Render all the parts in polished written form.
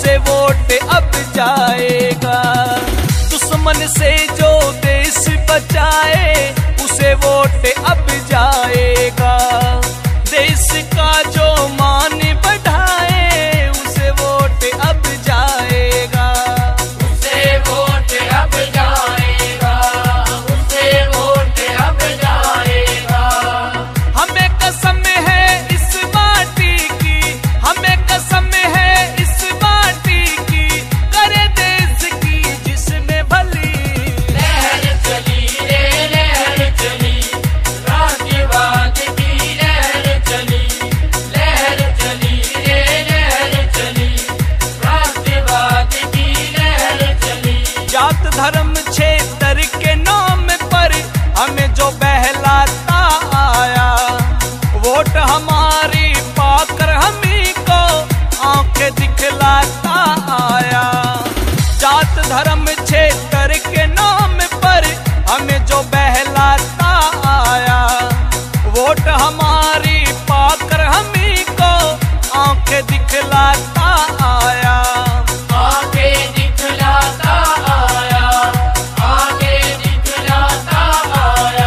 उसे वोट अब जाएगा। दुश्मन से जो देश बचाए उसे वोट अब जाएगा। देश का जो मान बढ़ाए उसे वोट अब जाएगा। उसे वोट अब जाएगा, उसे वोट अब जाएगा। हमें कसम है इस माटी की, हमें कसम है इस माटी की, करे देश की जिसमें भली लहर चली रे लहर चली, राष्ट्रवाद की लहर चली, लहर चली रे लहर चली, राष्ट्रवाद की लहर चली। जात धर्म क्षेत्र के नाम पर हमें जो बहलाता आया, वोट हमारी पाकर हमी को आंखें दिखलाता आया। जात धर्म क्षेत्र के नाम पर हमें जो बहलाता आया, वोट हमारी पाकर हमी को आंखें दिखलाता आया। आगे दिखलाता आया, आगे दिखलाता आया।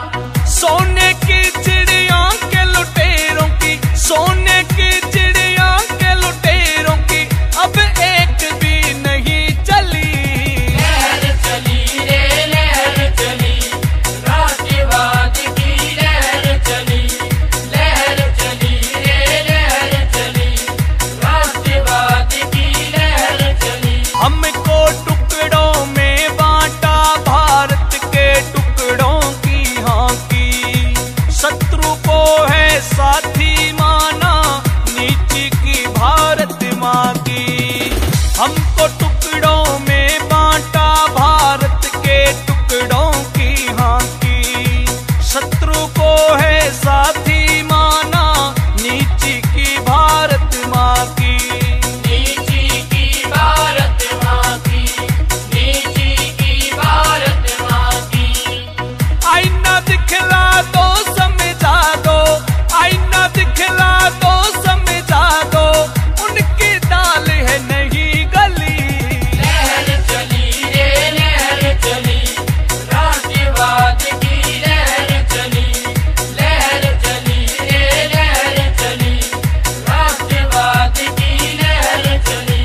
सोने की चिड़िया के लुटेरों की, सोने की चिड़िया के लुटेरों की अब एक भी नहीं चली। लहर चली रे लहर चली, राष्ट्रवाद की लहर चली, लहर चली रे लहर चली, राष्ट्रवाद की लहर चली। हमको टुकड़ों में बांटा भारत के टुकड़ों की हाँकी, शत्रु को है साथी माना नीति की भारत माँ की। हमको टुकड़ों में बांटा भारत के टुकड़ों की हाँकी, शत्रु को है साथी माना नीति की भारत माँ की। नीति की भारत माँ की, नीति की भारत माँ की। आईना दिखला दो समझा दो, आईना दिखला दो समझा दो, उनकी दाल है नहीं गली। लहर चली रे लहर चली, राष्ट्रवाद की लहर चली, लहर चली रे लहर चली, राष्ट्रवाद की लहर चली।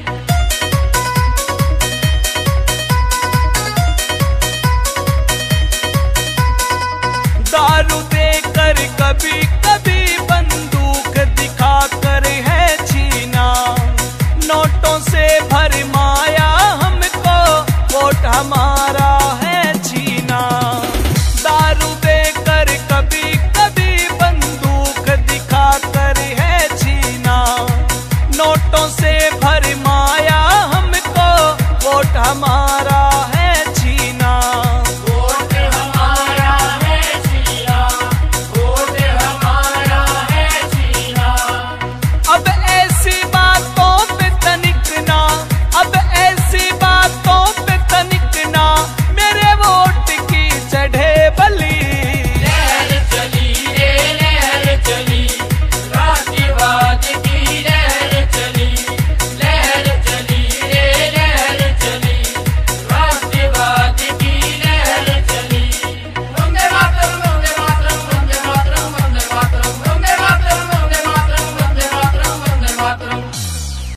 दारू देकर कभी कभी बंदूक दिखाकर है छीना, नोटों से भरमाया हमको वोट हमारा है छीना। दारू देकर कभी कभी बंदूक दिखाकर है छीना, नोटों से भरमाया हमको वोट हमारा